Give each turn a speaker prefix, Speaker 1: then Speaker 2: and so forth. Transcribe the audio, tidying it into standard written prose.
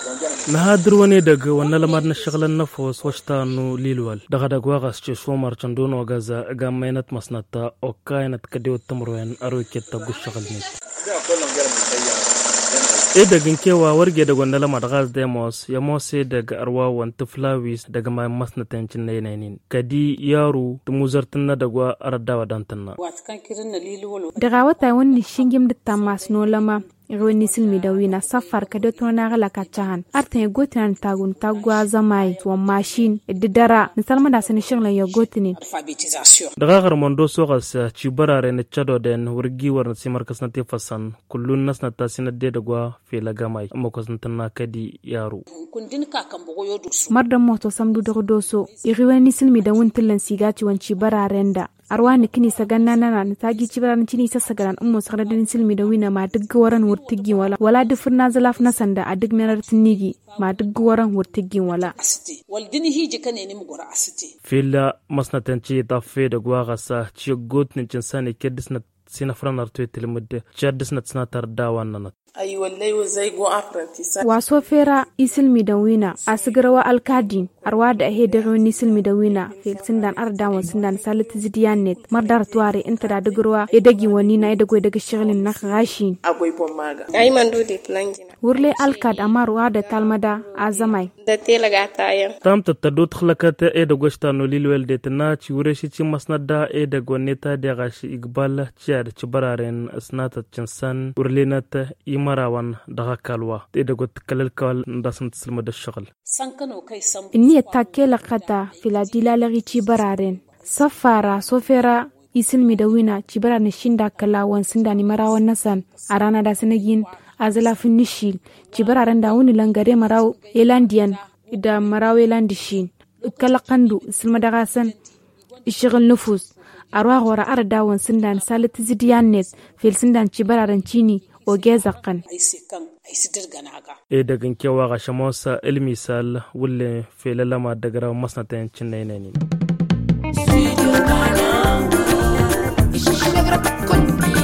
Speaker 1: نهادر وني دق وانا لما نشغل النفوس واشتانو ليلوال دغدق واغس تشو مرچندون وغازا غامينت مسنتا او كاينت كديو التمروين ارويكي تقو الشغل نيت دق انكيوا ورقي دق وانا لما دغاز ديموس يموسي دق اروا وانتفلاويس دق ما مسنتين چنينين كدي يارو تموزرتنا دقوا ارداوا دانتنا
Speaker 2: دغاوتا وني شنجم دتاماسنو لما غوني سلمي دوينا سفر كدتونا غلا كاتشان ارتن غوتن تاغون تاغوا زماي وماشين الددرا نسلم داسن شغله يغوتني
Speaker 1: دغاغر موندو سوغس تشبرار نتشادو دن ورغي ورن سيمركس نتي فسان كلن ناس نتاسين دغوا في لغاماي مكوسنتنا كدي يارو مردم موتو سامدو دغدوسو يغوني سلمي داون تلن سيغاتي وانشي برارندا arwani kini saganna nana ntaji cibaran cini sasagaran ummo sagradin silmi da wina ma dug waran wurtigi wala dufurna zalaf na sanda a dug menar tinigi ma dug waran wurtigi wala
Speaker 3: waldini hiji kane ni mugora asiti
Speaker 1: filla masnatan ci dafe da gwagasa ci gotnin cin sani kedisna sina franar to tilmudde chadisna tsnatar dawanna
Speaker 3: ay wallahi wazai go apprentice
Speaker 2: waso fera isilmi da wina asgarawa alkadin arwa da hedero silmi da wina fil sindan ardawan sindan salit zidiyanet mardar tuare inta da dugurwa edagi wani na edago daga shiglin na gashi
Speaker 3: agoy bommaga
Speaker 4: ay mando de plangina
Speaker 2: wurle alkad amarwa da talmada azamai
Speaker 4: da telaga tayan
Speaker 1: tam tatadot khlakata edago stano lilwel de tana ci wureshi ci masnada edago neta da gashi igbal ciar ci bararen asnata cinsan urlenata marawan daga kalwa edago tkalal kal ndasan tslma da shagl
Speaker 3: sankano kai sam
Speaker 2: inni takela qata filadila lagi ci bararen safara sofera isilmi da wina ci barane shinda kalawan sindani marawan nasan arana da sanagin azala finishil ci bararen da wuni langare maraw elandian da maraw elandishin kala qandu isilma da gasan ishgal nufus arwa gora ardawan sindan salit zidiyanet fil sindan ci bararen cini وجازقن
Speaker 1: دغن كيوا غشموس المثال ولا في لما دغرا مسنتين چنينين